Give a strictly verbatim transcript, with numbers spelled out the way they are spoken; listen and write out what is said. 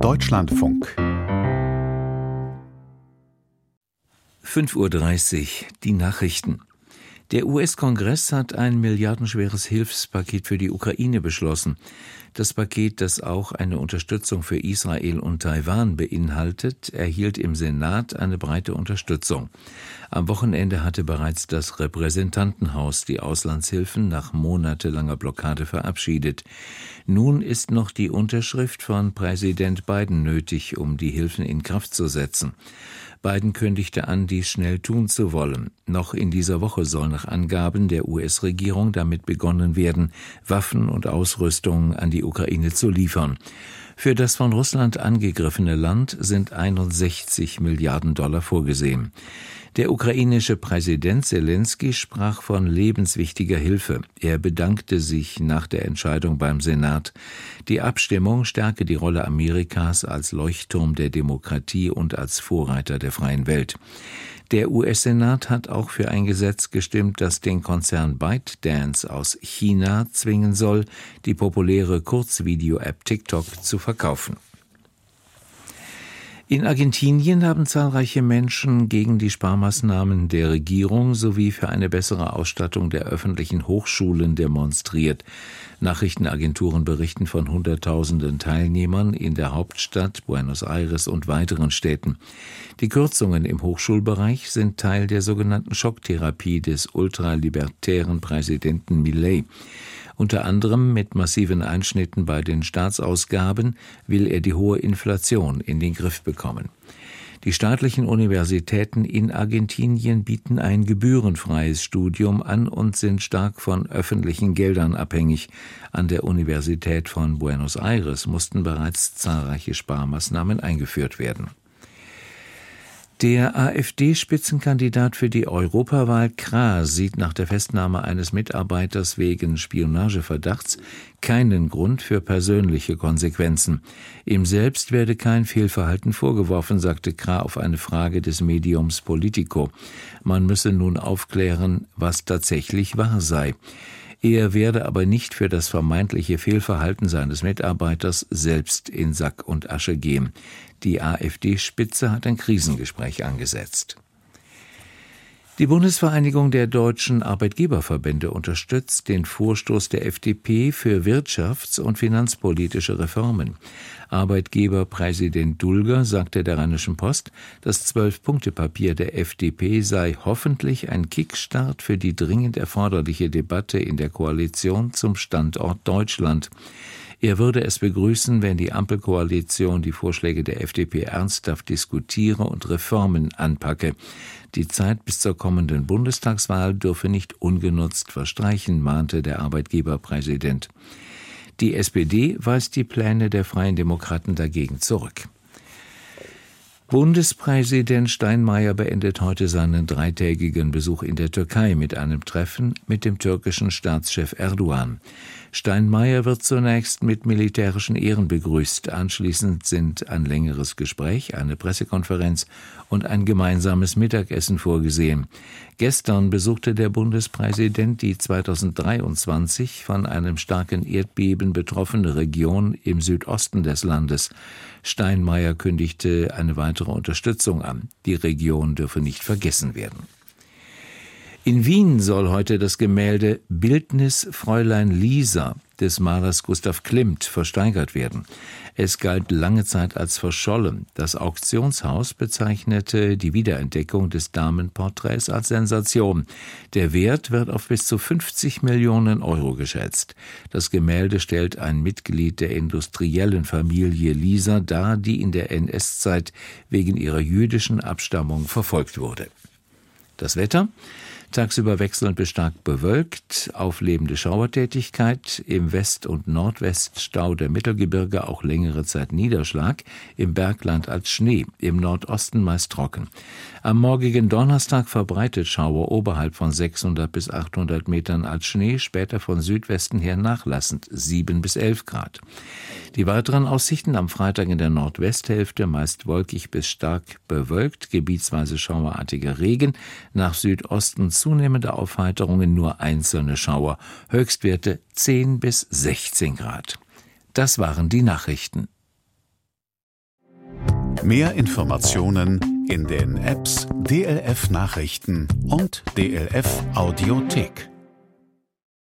Deutschlandfunk. fünf Uhr dreißig, die Nachrichten. Der U S-Kongress hat ein milliardenschweres Hilfspaket für die Ukraine beschlossen. Das Paket, das auch eine Unterstützung für Israel und Taiwan beinhaltet, erhielt im Senat eine breite Unterstützung. Am Wochenende hatte bereits das Repräsentantenhaus die Auslandshilfen nach monatelanger Blockade verabschiedet. Nun ist noch die Unterschrift von Präsident Biden nötig, um die Hilfen in Kraft zu setzen. Biden kündigte an, dies schnell tun zu wollen. Noch in dieser Woche soll nach Angaben der U S-Regierung damit begonnen werden, Waffen und Ausrüstung an die Ukraine zu liefern. Für das von Russland angegriffene Land sind einundsechzig Milliarden Dollar vorgesehen. Der ukrainische Präsident Selenskyj sprach von lebenswichtiger Hilfe. Er bedankte sich nach der Entscheidung beim Senat. Die Abstimmung stärke die Rolle Amerikas als Leuchtturm der Demokratie und als Vorreiter der freien Welt. Der U S-Senat hat auch für ein Gesetz gestimmt, das den Konzern ByteDance aus China zwingen soll, die populäre Kurzvideo-App TikTok zu verkaufen. In Argentinien haben zahlreiche Menschen gegen die Sparmaßnahmen der Regierung sowie für eine bessere Ausstattung der öffentlichen Hochschulen demonstriert. Nachrichtenagenturen berichten von Hunderttausenden Teilnehmern in der Hauptstadt Buenos Aires und weiteren Städten. Die Kürzungen im Hochschulbereich sind Teil der sogenannten Schocktherapie des ultralibertären Präsidenten Milei. Unter anderem mit massiven Einschnitten bei den Staatsausgaben will er die hohe Inflation in den Griff bekommen. Die staatlichen Universitäten in Argentinien bieten ein gebührenfreies Studium an und sind stark von öffentlichen Geldern abhängig. An der Universität von Buenos Aires mussten bereits zahlreiche Sparmaßnahmen eingeführt werden. Der AfD-Spitzenkandidat für die Europawahl Krah sieht nach der Festnahme eines Mitarbeiters wegen Spionageverdachts keinen Grund für persönliche Konsequenzen. Ihm selbst werde kein Fehlverhalten vorgeworfen, sagte Krah auf eine Frage des Mediums Politico. Man müsse nun aufklären, was tatsächlich wahr sei. Er werde aber nicht für das vermeintliche Fehlverhalten seines Mitarbeiters selbst in Sack und Asche gehen. Die AfD-Spitze hat ein Krisengespräch angesetzt. Die Bundesvereinigung der deutschen Arbeitgeberverbände unterstützt den Vorstoß der F D P für wirtschafts- und finanzpolitische Reformen. Arbeitgeberpräsident Dulger sagte der Rheinischen Post, das Zwölf-Punkte-Papier der F D P sei hoffentlich ein Kickstart für die dringend erforderliche Debatte in der Koalition zum Standort Deutschland. Er würde es begrüßen, wenn die Ampelkoalition die Vorschläge der F D P ernsthaft diskutiere und Reformen anpacke. Die Zeit bis zur kommenden Bundestagswahl dürfe nicht ungenutzt verstreichen, mahnte der Arbeitgeberpräsident. Die S P D weist die Pläne der Freien Demokraten dagegen zurück. Bundespräsident Steinmeier beendet heute seinen dreitägigen Besuch in der Türkei mit einem Treffen mit dem türkischen Staatschef Erdogan. Steinmeier wird zunächst mit militärischen Ehren begrüßt. Anschließend sind ein längeres Gespräch, eine Pressekonferenz und ein gemeinsames Mittagessen vorgesehen. Gestern besuchte der Bundespräsident die zweitausenddreiundzwanzig von einem starken Erdbeben betroffene Region im Südosten des Landes. Steinmeier kündigte eine weitere Unterstützung an. Die Region dürfe nicht vergessen werden. In Wien soll heute das Gemälde Bildnis Fräulein Lisa des Malers Gustav Klimt versteigert werden. Es galt lange Zeit als verschollen. Das Auktionshaus bezeichnete die Wiederentdeckung des Damenporträts als Sensation. Der Wert wird auf bis zu fünfzig Millionen Euro geschätzt. Das Gemälde stellt ein Mitglied der industriellen Familie Lisa dar, die in der N S-Zeit wegen ihrer jüdischen Abstammung verfolgt wurde. Das Wetter? Tagsüber wechselnd bis stark bewölkt, auflebende Schauertätigkeit, im West- und Nordweststau der Mittelgebirge auch längere Zeit Niederschlag, im Bergland als Schnee, im Nordosten meist trocken. Am morgigen Donnerstag verbreitet Schauer oberhalb von sechshundert bis achthundert Metern als Schnee, später von Südwesten her nachlassend, sieben bis elf Grad. Die weiteren Aussichten am Freitag in der Nordwesthälfte meist wolkig bis stark bewölkt, gebietsweise schauerartiger Regen, nach Südosten zunehmende Aufheiterungen, nur einzelne Schauer, Höchstwerte zehn bis sechzehn Grad. Das waren die Nachrichten. Mehr Informationen in den Apps D L F Nachrichten und D L F Audiothek.